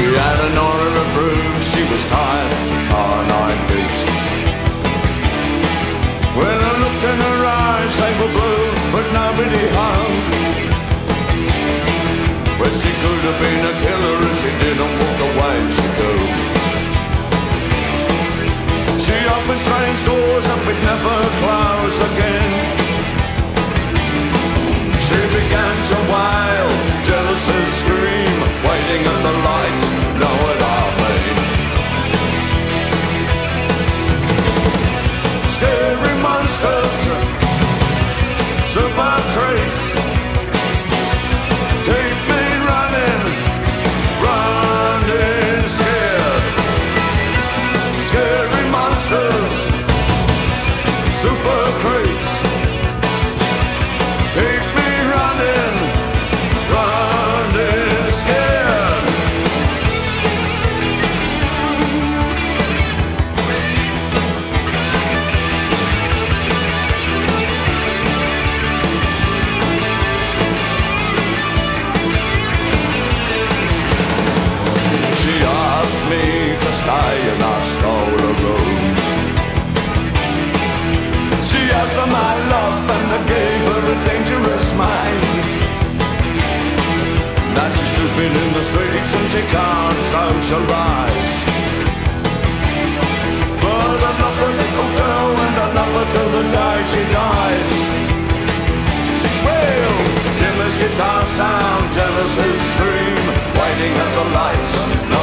She had an order of room, she was tired, car night beat. When I looked in her eyes, they were blue, but nobody home. Well, she could have been a killer if she didn't walk the way she do. She opened strange doors that would never close again. She began to wail, jealous and scream, waiting at the lights, know what I mean. Scary monsters, super creeps, keep me running, running scared. Scary monsters, super creeps, keep me running, running scared. She asked me to stay and I stole a room. She asked for my love and I gave her a dangerous mind. Now she's sleeping in the streets and she can't socialize. But I love the little girl and I love her till the day she dies. She's real, Jim's guitar sound, Genesis scream, waiting at the lights.